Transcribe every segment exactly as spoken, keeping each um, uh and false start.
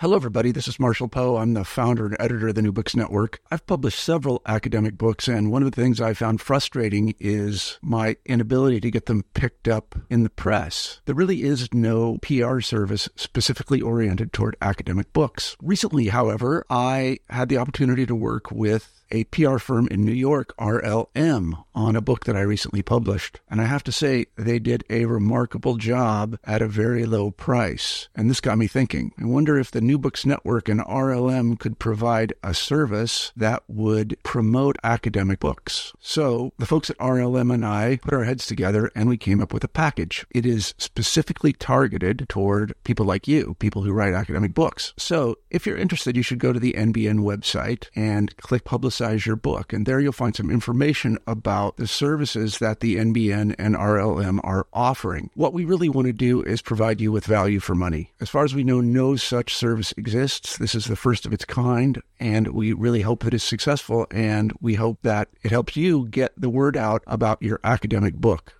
Hello, everybody. This is Marshall Poe. I'm the founder and editor of the New Books Network. I've published several academic books, and one of the things I found frustrating is my inability to get them picked up in the press. There really is no P R service specifically oriented toward academic books. Recently, however, I had the opportunity to work with a P R firm in New York, R L M, on a book that I recently published. And I have to say, they did a remarkable job at a very low price. And this got me thinking. I wonder if the New Books Network and R L M could provide a service that would promote academic books. So the folks at R L M and I put our heads together and we came up with a package. It is specifically targeted toward people like you, people who write academic books. So if you're interested, you should go to the N B N website and click Publicize your book. And there you'll find some information about the services that the N B N and R L M are offering. What we really want to do is provide you with value for money. As far as we know, no such service exists. This is the first of its kind, and we really hope that it's successful, and we hope that it helps you get the word out about your academic book.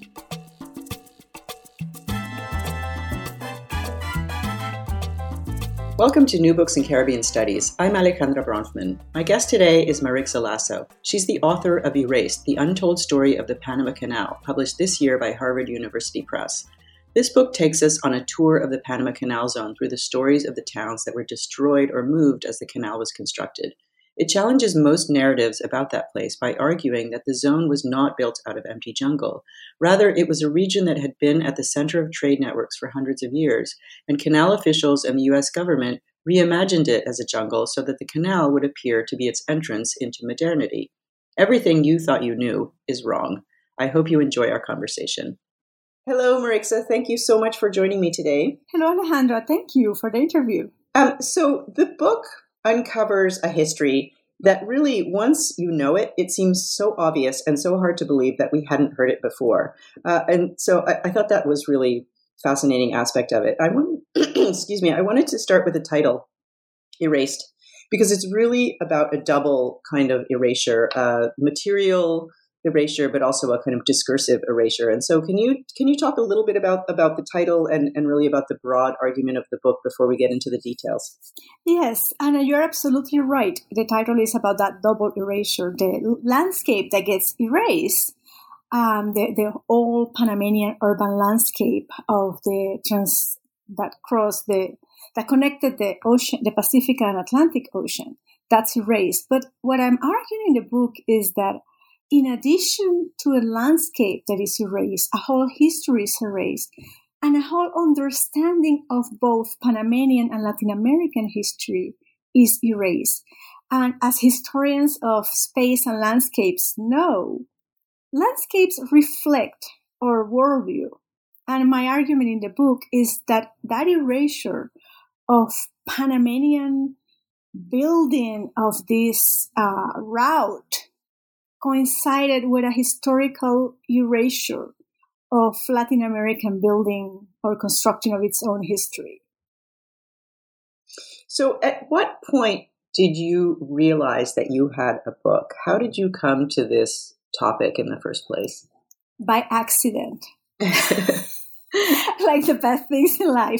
Welcome to New Books in Caribbean Studies. I'm Alejandra Bronfman. My guest today is Marixa Lasso. She's the author of Erased, The Untold Story of the Panama Canal, published this year by Harvard University Press. This book takes us on a tour of the Panama Canal Zone through the stories of the towns that were destroyed or moved as the canal was constructed. It challenges most narratives about that place by arguing that the zone was not built out of empty jungle. Rather, it was a region that had been at the center of trade networks for hundreds of years, and canal officials and the U S government reimagined it as a jungle so that the canal would appear to be its entrance into modernity. Everything you thought you knew is wrong. I hope you enjoy our conversation. Hello, Marixa. Thank you so much for joining me today. Hello, Alejandra. Thank you for the interview. Um, so the book uncovers a history that really, once you know it, it seems so obvious and so hard to believe that we hadn't heard it before. Uh, and so I, I thought that was really fascinating aspect of it. I want, excuse me, I wanted to start with the title, Erased, because it's really about a double kind of erasure, uh, material erasure, but also a kind of discursive erasure. And so can you can you talk a little bit about, about the title and, and really about the broad argument of the book before we get into the details? Yes, and you're absolutely right. The title is about that double erasure, the landscape that gets erased, um, the, the old Panamanian urban landscape of the trans that crossed the that connected the ocean, the Pacific and Atlantic Ocean. That's erased. But what I'm arguing in the book is that in addition to a landscape that is erased, a whole history is erased, and a whole understanding of both Panamanian and Latin American history is erased. And as historians of space and landscapes know, landscapes reflect our worldview. And my argument in the book is that that erasure of Panamanian building of this uh, route coincided with a historical erasure of Latin American building or construction of its own history. So at what point did you realize that you had a book? How did you come to this topic in the first place? By accident. Like the best things in life.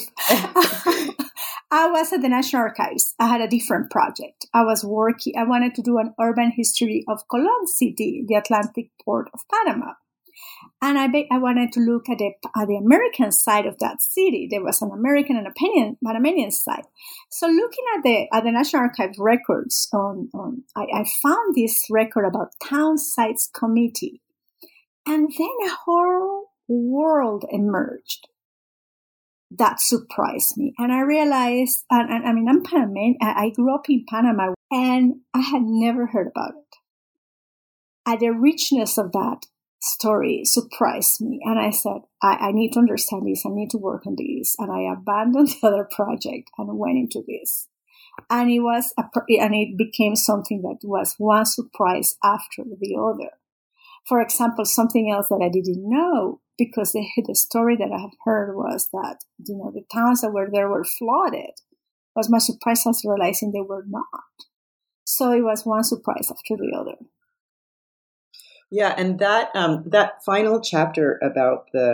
I was at the National Archives. I had a different project. I was working, I wanted to do an urban history of Colón City, the Atlantic port of Panama. And I be, I wanted to look at the, at the American side of that city. There was an American and a Pan- Panamanian side. So looking at the at the National Archives records, on, on I, I found this record about Town Sites Committee. And then a whole world emerged that surprised me. And I realized, and, and I mean, I'm Panamanian. I, I grew up in Panama, and I had never heard about it. And the richness of that story surprised me. And I said, I, I need to understand this. I need to work on this. And I abandoned the other project and went into this. And it was, a, and it became something that was one surprise after the other. For example, something else that I didn't know, because the, the story that I have heard was that, you know, the towns that were there were flooded. Was my surprise as realizing they were not. So it was one surprise after the other. Yeah, and that um, that final chapter about the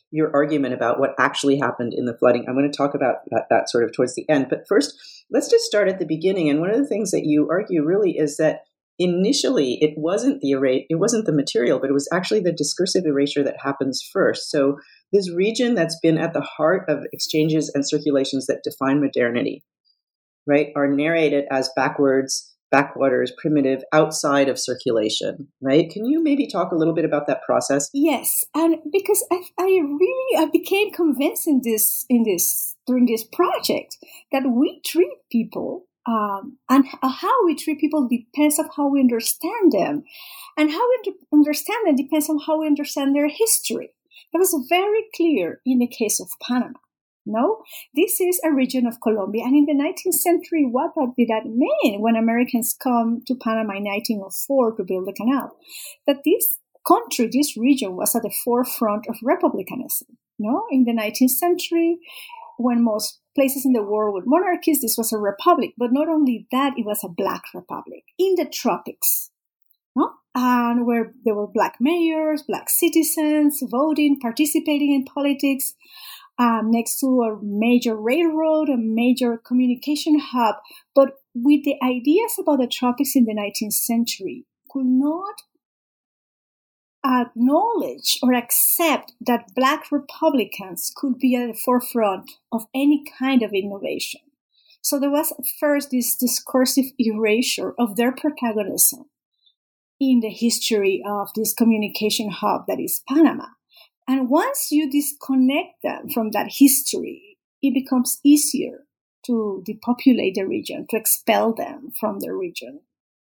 your argument about what actually happened in the flooding. I'm going to talk about that, that sort of towards the end. But first, let's just start at the beginning. And one of the things that you argue really is that initially it wasn't the erase, it wasn't the material, but it was actually the discursive erasure that happens first. So this region that's been at the heart of exchanges and circulations that define modernity, right, are narrated as backwards, backwaters, primitive, outside of circulation, right? Can you maybe talk a little bit about that process? Yes, and because I, I really I became convinced in this in this during this project that we treat people um, and how we treat people depends on how we understand them, and how we understand them depends on how we understand their history. That was very clear in the case of Panama. No, this is a region of Colombia. And in the nineteenth century, what did that mean when Americans come to Panama in nineteen oh four to build the canal? That this country, this region, was at the forefront of republicanism. No, in the nineteenth century, when most places in the world were monarchies, this was a republic. But not only that, it was a black republic in the tropics. No? And where there were black mayors, black citizens voting, participating in politics. Um, next to a major railroad, a major communication hub, but with the ideas about the tropics in the nineteenth century, could not acknowledge or accept that Black Republicans could be at the forefront of any kind of innovation. So there was first this discursive erasure of their protagonism in the history of this communication hub that is Panama. And once you disconnect them from that history, it becomes easier to depopulate the region, to expel them from the region.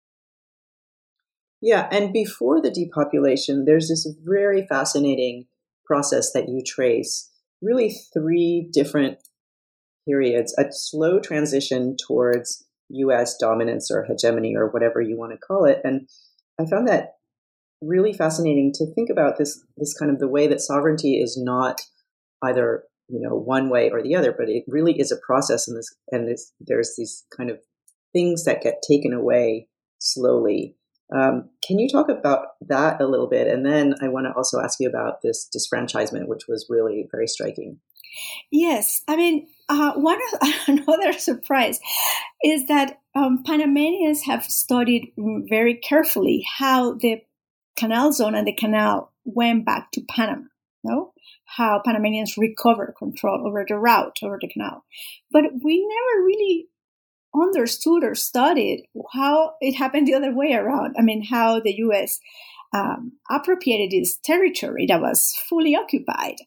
Yeah, and before the depopulation, there's this very fascinating process that you trace, really three different periods, a slow transition towards U S dominance or hegemony or whatever you want to call it. And I found that really fascinating to think about this, this kind of the way that sovereignty is not either, you know, one way or the other, but it really is a process, and this, and this, there's these kind of things that get taken away slowly. Um, can you talk about that a little bit? And then I want to also ask you about this disfranchisement, which was really very striking. Yes, I mean, uh, one another surprise is that um, Panamanians have studied very carefully how the canal zone and the canal went back to Panama, no? How Panamanians recovered control over the route, over the canal. But we never really understood or studied how it happened the other way around. I mean, how the U S um, appropriated this territory that was fully occupied,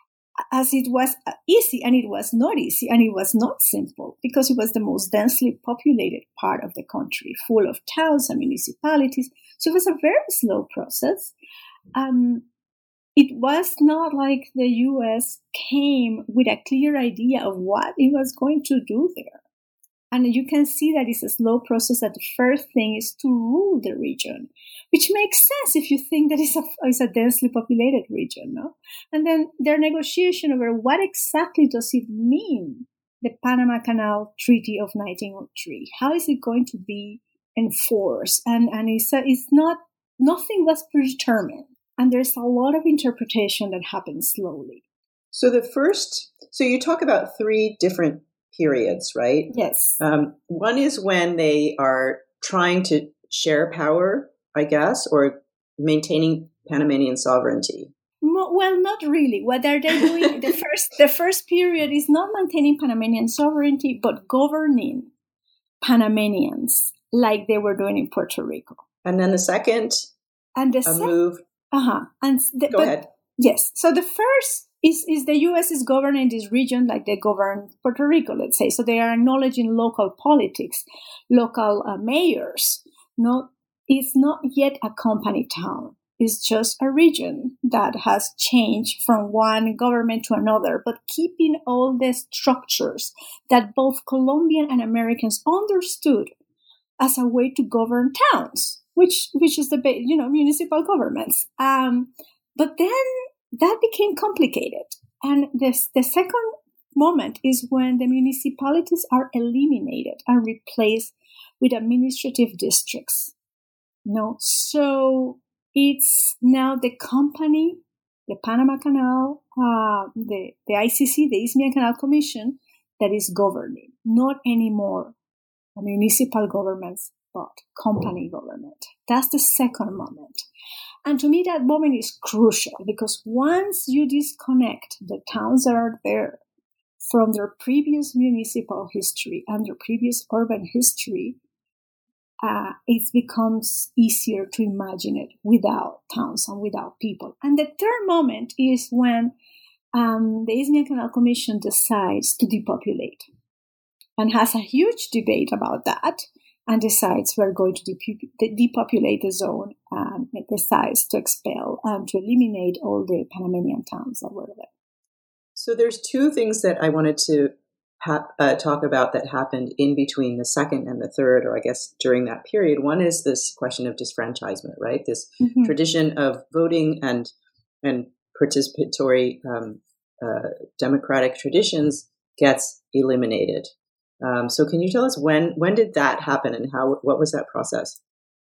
as it was easy, and it was not easy, and it was not simple, because it was the most densely populated part of the country, full of towns and municipalities. So it was a very slow process. Um, it was not like the U S came with a clear idea of what it was going to do there. And you can see that it's a slow process, that the first thing is to rule the region, which makes sense if you think that it's a, it's a densely populated region, no? And then their negotiation over what exactly does it mean, the Panama Canal Treaty of nineteen oh three. How is it going to be enforced? And, and it's, a, it's not, nothing was predetermined. And there's a lot of interpretation that happens slowly. So the first, so you talk about three different periods, right? Yes. Um, one is when they are trying to share power, I guess, or maintaining Panamanian sovereignty. Well, not really. What are they doing? the first, the first period is not maintaining Panamanian sovereignty, but governing Panamanians like they were doing in Puerto Rico. And then the second, and the a sec- move. Uh huh. And the, Go but, ahead. Yes. So the first is is the U S is governing this region like they govern Puerto Rico, let's say. So they are acknowledging local politics, local uh, mayors. No, it's not yet a company town. It's just a region that has changed from one government to another, but keeping all the structures that both Colombian and Americans understood as a way to govern towns, which which is the you know municipal governments. Um, but then that became complicated, and this the second moment is when the municipalities are eliminated and replaced with administrative districts. No, so it's now the company, the Panama Canal, uh, the, the I C C, the Isthmian Canal Commission, that is governing, not anymore municipal governments, but company government. That's the second moment. And to me, that moment is crucial because once you disconnect the towns that are there from their previous municipal history and their previous urban history, uh, it becomes easier to imagine it without towns and without people. And the third moment is when um, the Isthmian Canal Commission decides to depopulate and has a huge debate about that and decides we're going to de- depopulate the zone and it decides to expel and to eliminate all the Panamanian towns that were there. So there's two things that I wanted to ha- uh, talk about that happened in between the second and the third, or I guess during that period. One is this question of disfranchisement, right? This mm-hmm. tradition of voting and and participatory um, uh, democratic traditions gets eliminated. Um, so can you tell us when when did that happen and how what was that process?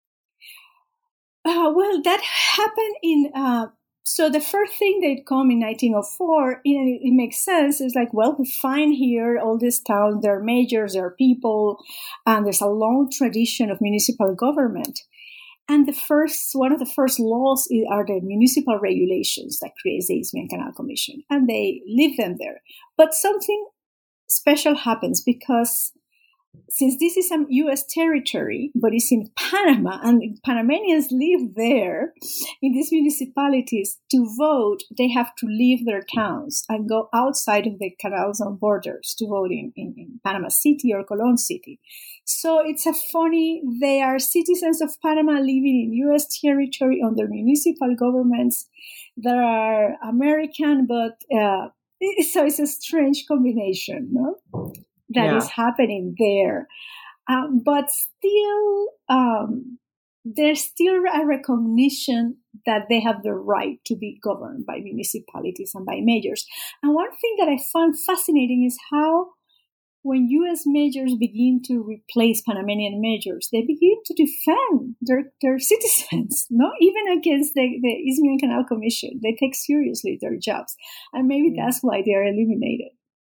Uh, well, that happened in, uh, so the first thing that come in nineteen oh four, you know, it makes sense. It's like, well, we find here all these towns, there are majors, there are people, and there's a long tradition of municipal government. And the first, one of the first laws are the municipal regulations that creates the Isthmian Canal Commission, and they leave them there. But something special happens because since this is a U S territory, but it's in Panama, and Panamanians live there in these municipalities, to vote, they have to leave their towns and go outside of the canal zone borders to vote in, in, in Panama City or Colón City. So it's a funny, they are citizens of Panama living in U S territory under municipal governments that are American, but uh, so it's a strange combination, no? That yeah. is happening there. Um, but still, um, there's still a recognition that they have the right to be governed by municipalities and by majors. And one thing that I found fascinating is how when U S majors begin to replace Panamanian majors, they begin to defend their, their citizens, no? Even against the, the Isthmian Canal Commission. They take seriously their jobs. And maybe that's why they are eliminated.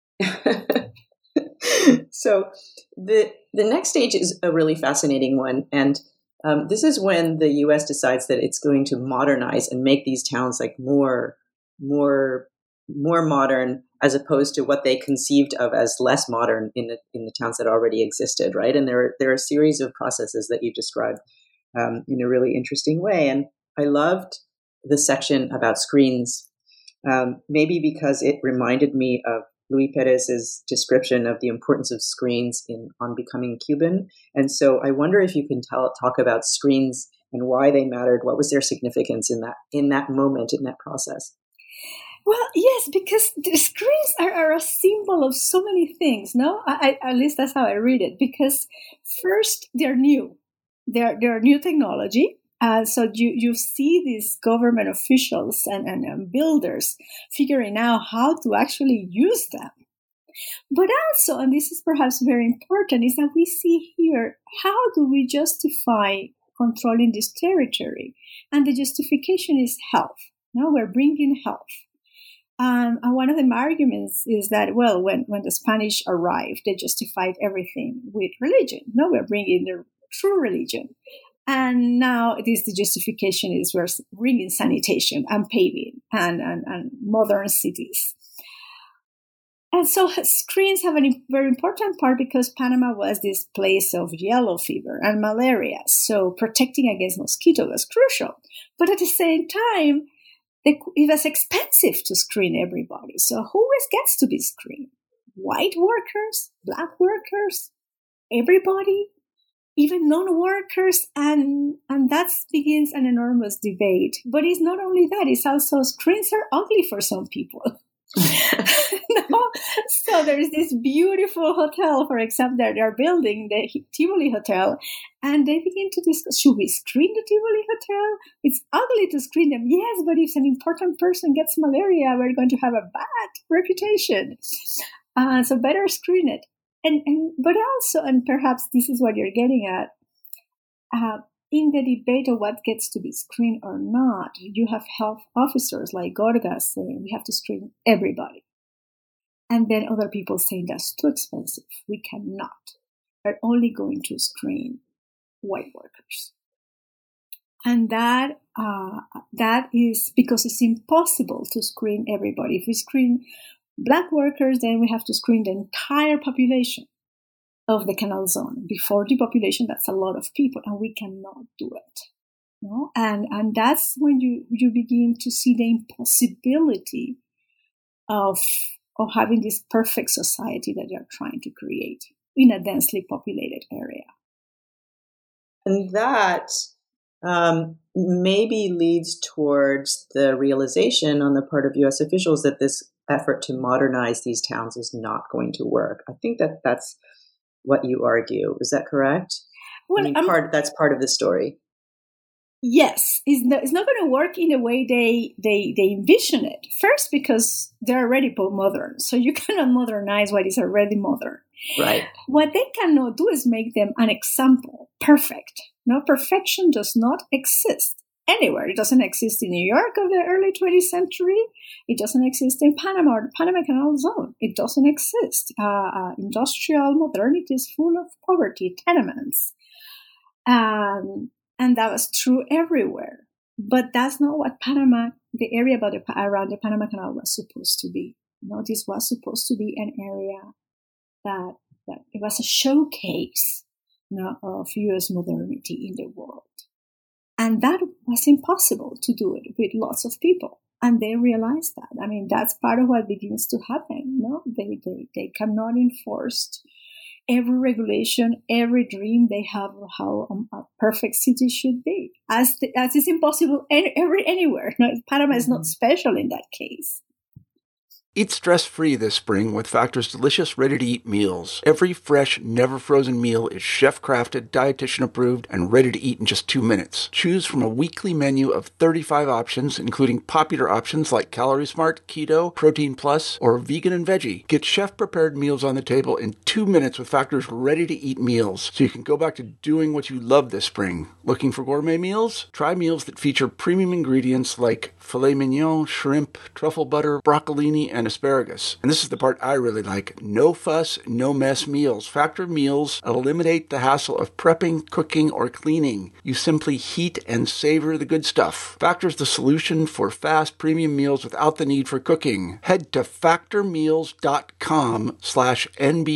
So the the next stage is a really fascinating one. And um, this is when the U S decides that it's going to modernize and make these towns like more, more, more modern, as opposed to what they conceived of as less modern in the in the towns that already existed, right? And there are, there are a series of processes that you described um, in a really interesting way. And I loved the section about screens, um, maybe because it reminded me of Luis Perez's description of the importance of screens in on becoming Cuban. And so I wonder if you can tell, talk about screens and why they mattered. What was their significance in that in that moment, in that process? Well, yes, because the screens are, are a symbol of so many things, no? I, I, at least that's how I read it. Because first, they're new. They're, they're new technology. Uh, so you, you see these government officials and, and, and builders figuring out how to actually use them. But also, and this is perhaps very important, is that we see here, how do we justify controlling this territory? And the justification is health. No, we're bringing health. Um, and one of the arguments is that, well, when, when the Spanish arrived, they justified everything with religion. No, we're bringing the true religion. And now it is the justification is we're bringing sanitation and paving and, and, and modern cities. And so screens have a very important part because Panama was this place of yellow fever and malaria. So protecting against mosquitoes was crucial. But at the same time, it was expensive to screen everybody. So who gets to be screened? White workers, black workers, everybody? Even non-workers, and and that begins an enormous debate. But it's not only that, it's also screens are ugly for some people. No? So there's this beautiful hotel, for example, that they're building, the Tivoli Hotel, and they begin to discuss, should we screen the Tivoli Hotel? It's ugly to screen them. Yes, but if an important person gets malaria, we're going to have a bad reputation. Uh, so better screen it. And, and but also, and perhaps this is what you're getting at, uh, in the debate of what gets to be screened or not, you have health officers like Gorgas saying we have to screen everybody. And then other people saying that's too expensive. We cannot. We're only going to screen white workers. And that uh, that is because it's impossible to screen everybody. If we screen Black workers, then we have to screen the entire population of the Canal Zone. Before depopulation, that's a lot of people, and we cannot do it. You know? And and that's when you, you begin to see the impossibility of of having this perfect society that you're trying to create in a densely populated area. And that um, maybe leads towards the realization on the part of U S officials that this effort to modernize these towns is not going to work. I think that that's what you argue. Is that correct? Well, I mean, part, that's part of the story. Yes, it's not, it's not going to work in the way they, they, they envision it. First, because they're already modern, so you cannot modernize what is already modern. Right. What they cannot do is make them an example, perfect. No, perfection does not exist anywhere. It doesn't exist in New York of the early twentieth century. It doesn't exist in Panama or the Panama Canal Zone. It doesn't exist. Uh, uh, industrial modernity is full of poverty, tenements. Um, and that was true everywhere. But that's not what Panama, the area about the, around the Panama Canal was supposed to be. You know, this was supposed to be an area that, that it was a showcase, you know, of U S modernity in the world. And that was impossible to do it with lots of people. And they realized that. I mean, that's part of what begins to happen. No, they, they, they cannot enforce every regulation, every dream they have of how um, a perfect city should be, as the, as is impossible any, every anywhere. No, Panama is not special in that case. Eat stress-free this spring with Factor's delicious ready-to-eat meals. Every fresh, never-frozen meal is chef-crafted, dietitian-approved, and ready to eat in just two minutes. Choose from a weekly menu of thirty-five options, including popular options like Calorie Smart, Keto, Protein Plus, or Vegan and Veggie. Get chef-prepared meals on the table in two minutes with Factor's ready-to-eat meals, so you can go back to doing what you love this spring. Looking for gourmet meals? Try meals that feature premium ingredients like filet mignon, shrimp, truffle butter, broccolini, and asparagus. And this is the part I really like. No fuss, no mess meals. Factor meals eliminate the hassle of prepping, cooking, or cleaning. You simply heat and savor the good stuff. Factor's the solution for fast premium meals without the need for cooking. Head to factormeals.com slash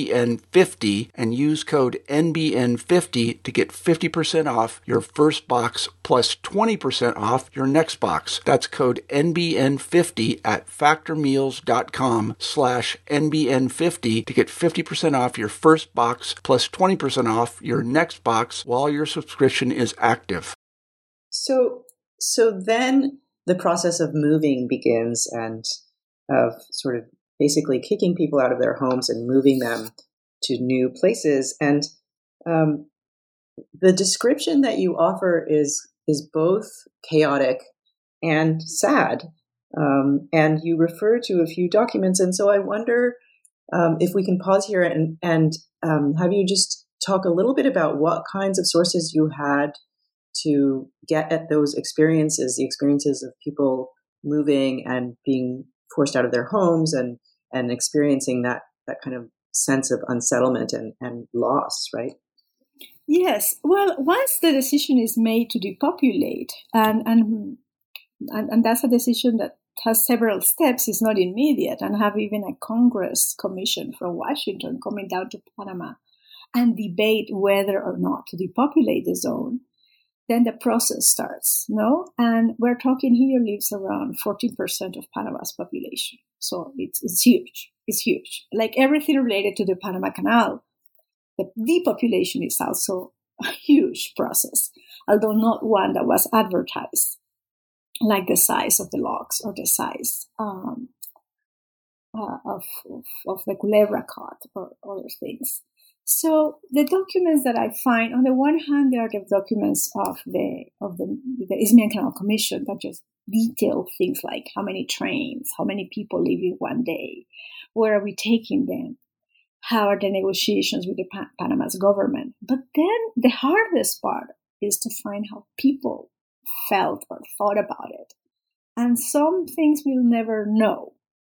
NBN50 and use code N B N fifty to get fifty percent off your first box plus twenty percent off your next box. That's code N B N fifty at factormeals.com slash N B N fifty to get fifty percent off your first box plus twenty percent off your next box while your subscription is active. So, so then the process of moving begins, and of sort of basically kicking people out of their homes and moving them to new places. And um, the description that you offer is is both chaotic and sad. Um, and you refer to a few documents. And so I wonder um, if we can pause here and, and um, have you just talk a little bit about what kinds of sources you had to get at those experiences, the experiences of people moving and being forced out of their homes and, and experiencing that, that kind of sense of unsettlement and, and loss, right? Yes. Well, once the decision is made to depopulate, and and and, and that's a decision that has several steps, it's not immediate, and have even a Congress commission from Washington coming down to Panama and debate whether or not to depopulate the zone, then the process starts, no? And we're talking here lives around fourteen percent of Panama's population. So it's, it's huge. It's huge. Like everything related to the Panama Canal, the depopulation is also a huge process, although not one that was advertised, like the size of the logs or the size um, uh, of, of of the Culebra Cut or other things. So the documents that I find, on the one hand, there are the documents of the of the, the Isthmian Canal Commission that just detail things like how many trains, how many people live in one day, where are we taking them, how are the negotiations with the pa- Panama's government. But then the hardest part is to find how people felt or thought about it. And some things we'll never know.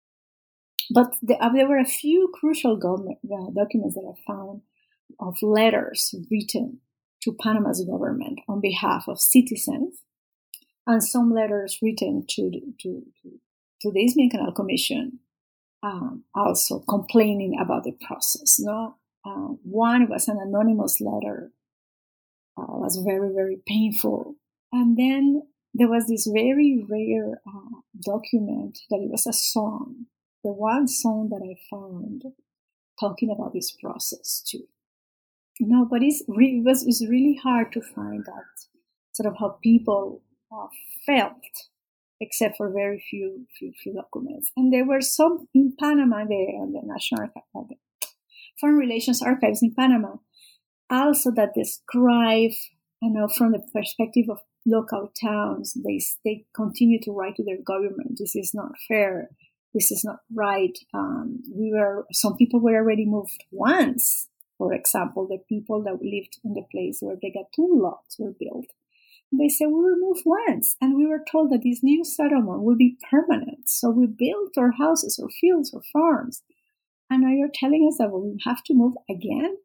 But the, uh, there were a few crucial government, uh, documents that I found of letters written to Panama's government on behalf of citizens, and some letters written to to to, to the Isthmian Canal Commission, um, also complaining about the process. No, uh, one was an anonymous letter. Uh, was very very painful, and then there was this very rare uh, document that it was a song. The one song that I found talking about this process too. You know, but it's re- it was it's really hard to find that sort of how people uh, felt, except for very few, few few documents. And there were some in Panama, the, the National Archive, the Foreign Relations Archives in Panama, also that describe, you know, from the perspective of local towns, they they continue to write to their government. This is not fair. This is not right. Um, we were some people were already moved once. For example, the people that lived in the place where they got two lots were built. They said, we were moved once, and we were told that this new settlement will be permanent. So we built our houses or fields or farms. And now you're telling us that we have to move again?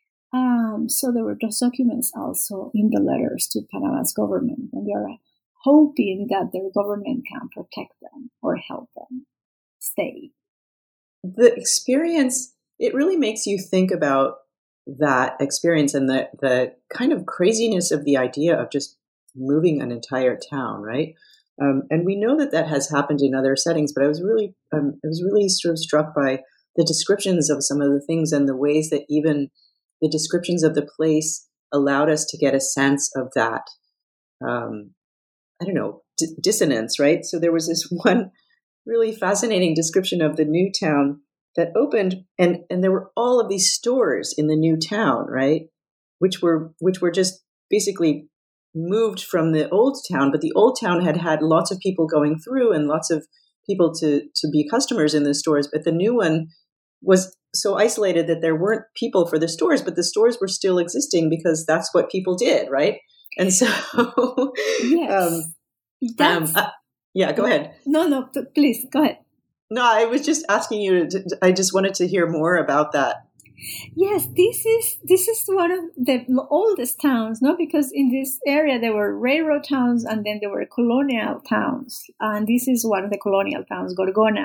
Um, so there were those documents also in the letters to Panama's government, and they are hoping that their government can protect them or help them stay. The experience, it really makes you think about that experience and the, the kind of craziness of the idea of just moving an entire town, right? Um, and we know that that has happened in other settings, but I was really, um, I was really sort of struck by the descriptions of some of the things and the ways that even the descriptions of the place allowed us to get a sense of that, um, I don't know, d- dissonance, right? So there was this one really fascinating description of the new town that opened, and, and there were all of these stores in the new town, right? Which were which were just basically moved from the old town, but the old town had had lots of people going through and lots of people to, to be customers in the stores. But the new one was so isolated that there weren't people for the stores, but the stores were still existing because that's what people did, right? And so, yes, um, um, uh, yeah, go ahead. No, no, please go ahead. No, I was just asking you to, I just wanted to hear more about that. Yes, this is this is one of the oldest towns, no? Because in this area there were railroad towns and then there were colonial towns. And this is one of the colonial towns, Gorgona,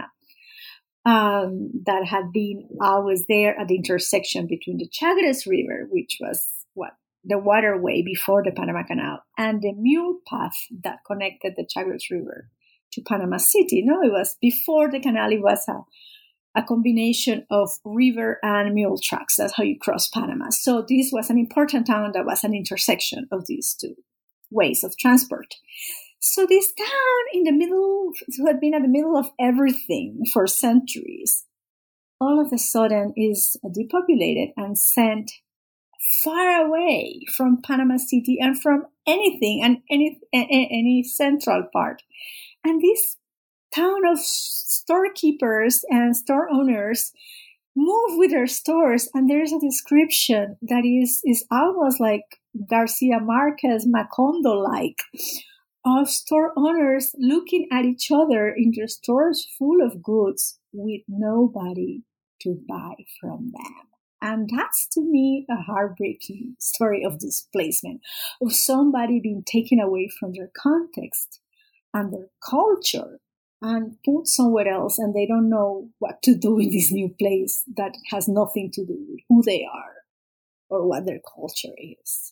um, that had been always there at the intersection between the Chagres River, which was what the waterway before the Panama Canal, and the mule path that connected the Chagres River to Panama City. No, it was before the canal. It was a, a combination of river and mule tracks. That's how you cross Panama. So this was an important town that was an intersection of these two ways of transport. So this town in the middle, who had been at the middle of everything for centuries, all of a sudden is depopulated and sent far away from Panama City and from anything and any any central part. And this town of storekeepers and store owners move with their stores, and there's a description that is, is almost like Garcia Marquez Macondo-like, of store owners looking at each other in their stores full of goods with nobody to buy from them. And that's, to me, a heartbreaking story of displacement, of somebody being taken away from their context and their culture and put somewhere else, and they don't know what to do in this new place that has nothing to do with who they are or what their culture is.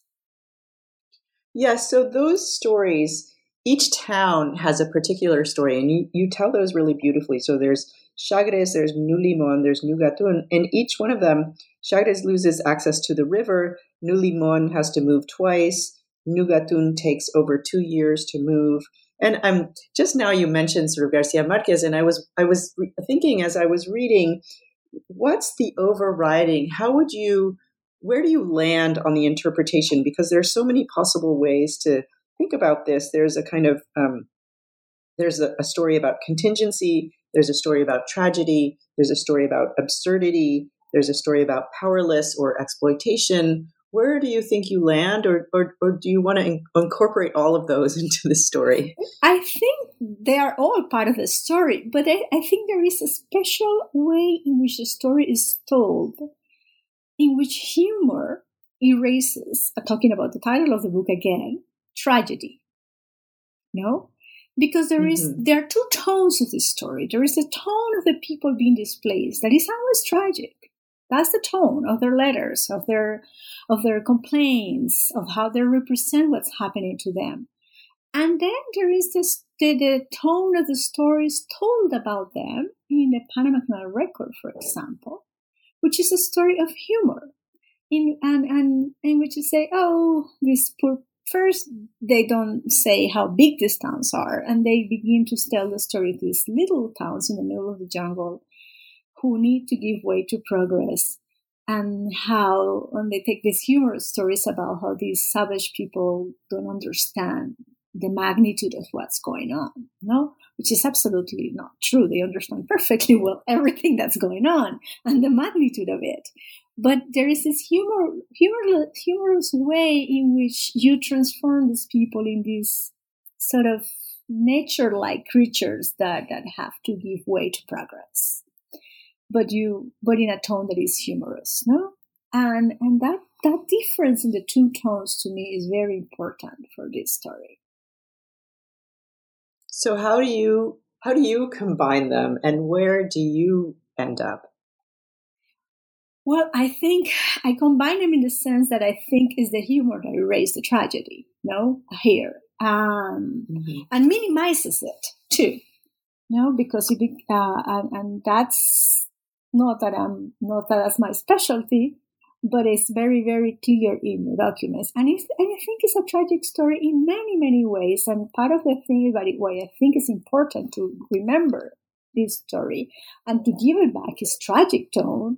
Yeah, so those stories, each town has a particular story, and you, you tell those really beautifully. So there's Chagres, there's New Limon, there's New Gatun, and each one of them, Chagres loses access to the river, New Limon has to move twice, New Gatun takes over two years to move. And um, just now you mentioned sort of Garcia Marquez, and I was I was re- thinking as I was reading, what's the overriding? How would you, where do you land on the interpretation? Because there are so many possible ways to think about this. There's a kind of, um, there's a, a story about contingency. There's a story about tragedy. There's a story about absurdity. There's a story about powerless or exploitation. where do you think you land, or, or, or do you want to in- incorporate all of those into the story? I think they are all part of the story, but I, I think there is a special way in which the story is told, in which humor erases, uh, talking about the title of the book again, tragedy. No? Because there is, mm-hmm. there are two tones of this story. There is a tone of the people being displaced that is always tragic. That's the tone of their letters, of their, of their complaints, of how they represent what's happening to them. And then there is this, the, the tone of the stories told about them in the Panama Canal Record, for example, which is a story of humor, in and and in which you say, oh, these poor. First, they don't say how big these towns are, and they begin to tell the story of these little towns in the middle of the jungle who need to give way to progress, and how and they take these humorous stories about how these savage people don't understand the magnitude of what's going on, no? Which is absolutely not true. They understand perfectly well everything that's going on and the magnitude of it. But there is this humor, humor, humorous way in which you transform these people in these sort of nature-like creatures that, that have to give way to progress. But you, but in a tone that is humorous, no? And and that that difference in the two tones to me is very important for this story. So how do you how do you combine them, and where do you end up? Well, I think I combine them in the sense that I think is the humor that erases the tragedy, no, here, um, mm-hmm. and minimizes it too, no, because it, uh, and, and that's not that I'm not that that's my specialty, but it's very, very clear in the documents, and it's, and I think it's a tragic story in many, many ways. And part of the thing about it, why I think it's important to remember this story and to give it back its tragic tone,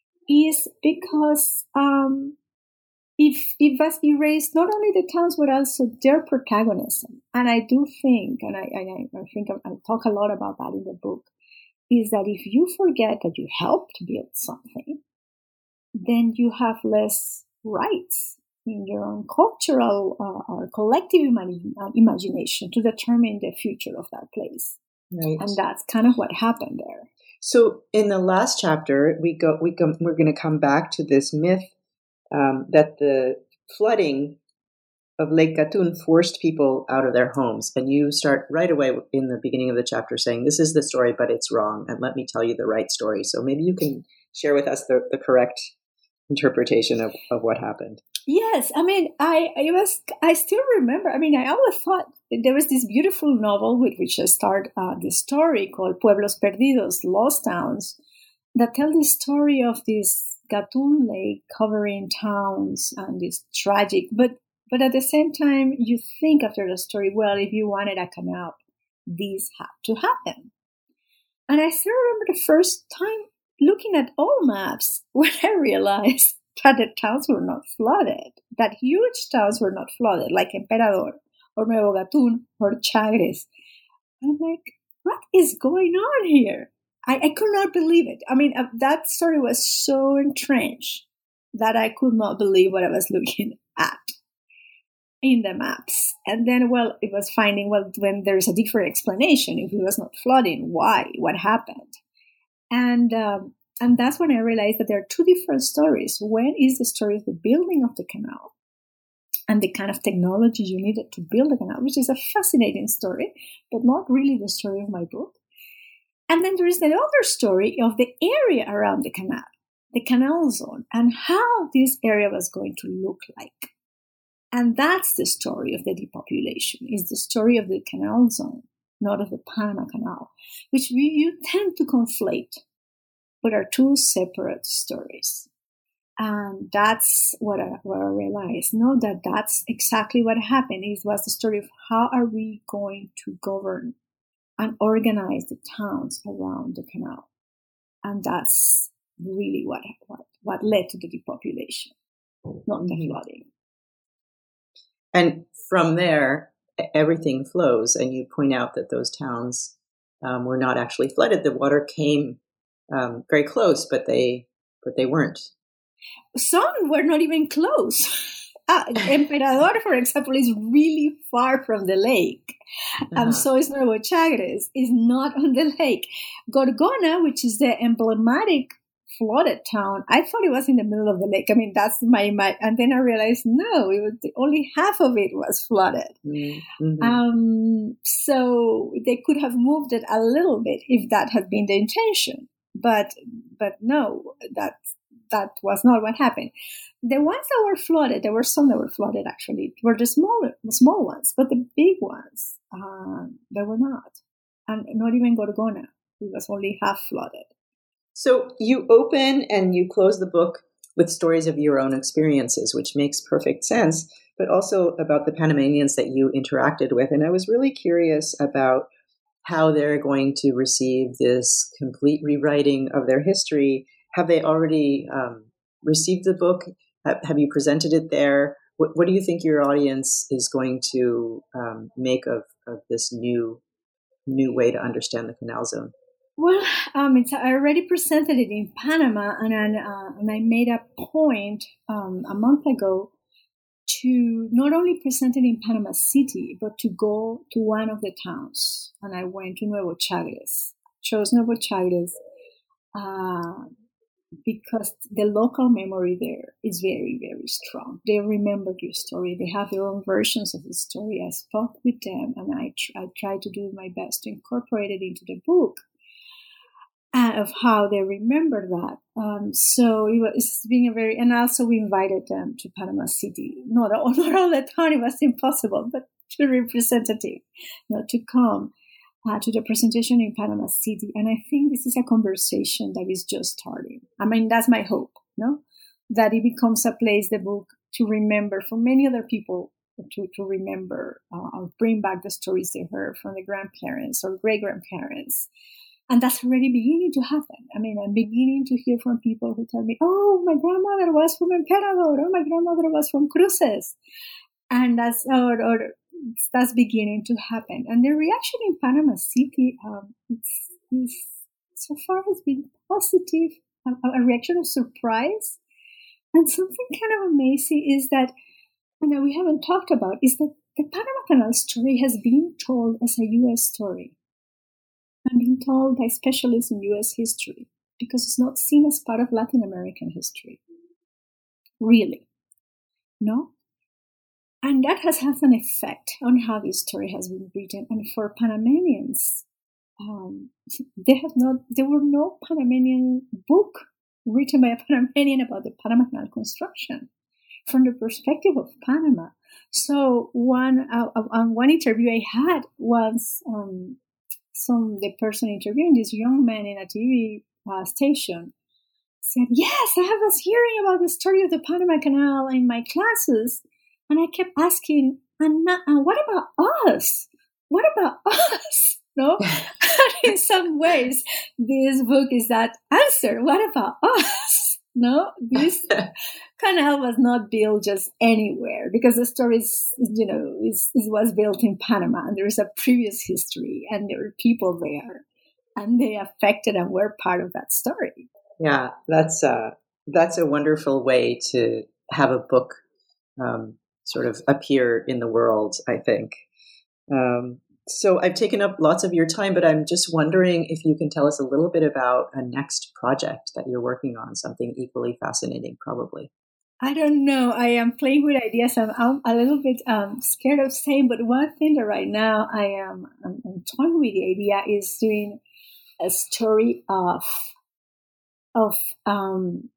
is because um, if it was erased not only the towns but also their protagonism, and I do think, and I, and I, I think I, I talk a lot about that in the book, is that if you forget that you helped build something, then you have less rights in your own cultural uh, or collective imagine, uh, imagination to determine the future of that place, right. And that's kind of what happened there. So in the last chapter, we go, we go, we're going to come back to this myth um, that the flooding of Lake Gatun forced people out of their homes. And you start right away in the beginning of the chapter saying, this is the story, but it's wrong. And let me tell you the right story. So maybe you can share with us the, the correct interpretation of, of what happened. Yes, I mean, I, I was, I still remember, I mean, I always thought there was this beautiful novel with which I started uh, this story called Pueblos Perdidos, Lost Towns, that tell the story of this Gatun lake covering towns and this tragic, but, but at the same time, you think after the story, well, if you wanted a canal, this had to happen. And I still remember the first time looking at all maps when I realized that the towns were not flooded, that huge towns were not flooded, like Emperador or Nuevo Gatun or Chagres. I'm like, what is going on here? I, I could not believe it. I mean, uh, that story was so entrenched that I could not believe what I was looking at in the maps. And then, well, it was finding, well, when there's a different explanation, if it was not flooding, why, what happened? And, um, And that's when I realized that there are two different stories. One is the story of the building of the canal and the kind of technology you needed to build the canal, which is a fascinating story, but not really the story of my book. And then there is the other story of the area around the canal, the canal zone, and how this area was going to look like. And that's the story of the depopulation, is the story of the canal zone, not of the Panama Canal, which we, you tend to conflate. But are two separate stories. And that's what I, what I realized. No, that that's exactly what happened. It was the story of how are we going to govern and organize the towns around the canal. And that's really what, what, what led to the depopulation, not the flooding. And from there, everything flows. And you point out that those towns um, were not actually flooded. The water came Um, very close, but they but they weren't Some were not even close. Uh, Emperador, for example, is really far from the lake. Uh-huh. And so is Nuevo Chagres, is not on the lake. Gorgona, which is the emblematic flooded town, I thought it was in the middle of the lake. I mean, that's my, my and then I realized, no, it was the, only half of it was flooded. Mm-hmm. Um, so they could have moved it a little bit if that had been the intention. But, but no, that, that was not what happened. The ones that were flooded, there were some that were flooded actually, were the smaller, the small ones, but the big ones, uh, they were not. And not even Gorgona, it was only half flooded. So you open and you close the book with stories of your own experiences, which makes perfect sense, but also about the Panamanians that you interacted with. And I was really curious about how they're going to receive this complete rewriting of their history. Have they already um, received the book? Have you presented it there? What, what do you think your audience is going to um, make of, of this new new way to understand the Canal Zone? Well, um, it's, I already presented it in Panama, and I, uh, and I made a point um, a month ago to not only present it in Panama City, but to go to one of the towns. And I went to Nuevo Chagres, chose Nuevo Chagres, uh, because the local memory there is very, very strong. They remember your story. They have their own versions of the story. I spoke with them, and I, tr- I tried to do my best to incorporate it into the book uh, of how they remember that. Um, so it was, it's being a very, and also we invited them to Panama City. Not all, not all the time, it was impossible, but to representative, you know, to come. Uh, to the presentation in Panama City. And I think this is a conversation that is just starting. I mean, that's my hope, no? That it becomes a place, the book, to remember for many other people, to, to remember uh, or bring back the stories they heard from the grandparents or great-grandparents. And that's already beginning to happen. I mean, I'm beginning to hear from people who tell me, oh, my grandmother was from Emperador, oh, my grandmother was from Cruces. And that's, or, or that's beginning to happen. And the reaction in Panama City, um, it's, it's, so far has been positive, a, a reaction of surprise. And something kind of amazing is that, and that we haven't talked about, is that the Panama Canal story has been told as a U S story and been told by specialists in U S history, because it's not seen as part of Latin American history. Really. No? And that has had an effect on how this story has been written. And for Panamanians, um, there have not, there were no Panamanian book written by a Panamanian about the Panama Canal construction from the perspective of Panama. So one, uh, on one interview I had was um, some the person interviewing this young man in a T V uh, station said, "Yes, I was hearing about the story of the Panama Canal in my classes." And I kept asking, and uh, what about us? What about us? No? And in some ways, this book is that answer. What about us? No? This canal was not built just anywhere, because the story is, you know, is, is was built in Panama, and there is a previous history, and there were people there, and they affected and were part of that story. Yeah, that's uh, that's a wonderful way to have a book um, sort of appear in the world, I think. Um, so I've taken up lots of your time, but I'm just wondering if you can tell us a little bit about a next project that you're working on, something equally fascinating, probably. I don't know. I am playing with ideas. I'm, I'm a little bit um, scared of saying, but one thing that right now I am I'm, I'm toying with the idea is doing a story of of um,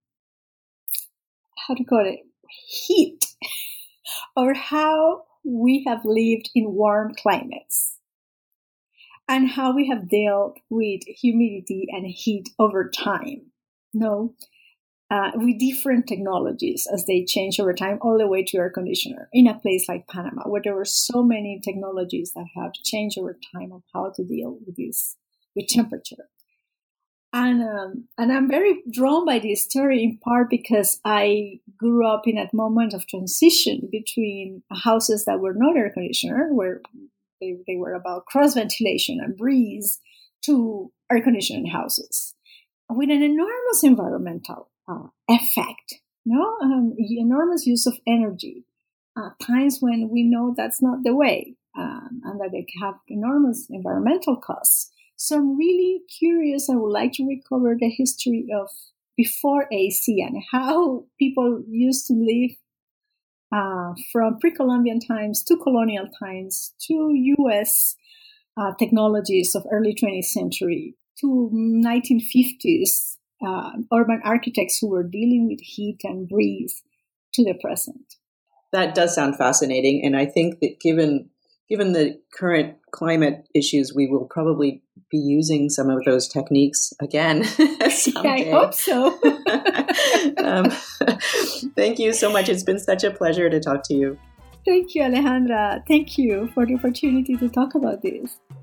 how to call it, heat, or how we have lived in warm climates and how we have dealt with humidity and heat over time. No. Uh, with different technologies as they change over time, all the way to air conditioner in a place like Panama, where there were so many technologies that have changed over time of how to deal with this, with temperature. And um, and I'm very drawn by this story in part because I grew up in a moment of transition between houses that were not air conditioner, where they, they were about cross ventilation and breeze, to air conditioned houses with an enormous environmental Uh, effect no, um, enormous use of energy. Uh, times when we know that's not the way, um, and that they have enormous environmental costs. So I'm really curious. I would like to recover the history of before A C and how people used to live uh, from pre-Columbian times to colonial times to U S uh, technologies of early twentieth century to nineteen fifties uh, urban architects who were dealing with heat and breeze to the present. That does sound fascinating. And I think that given given the current climate issues, we will probably be using some of those techniques again someday. I hope so. um, thank you so much. It's been such a pleasure to talk to you. Thank you, Alejandra. Thank you for the opportunity to talk about this.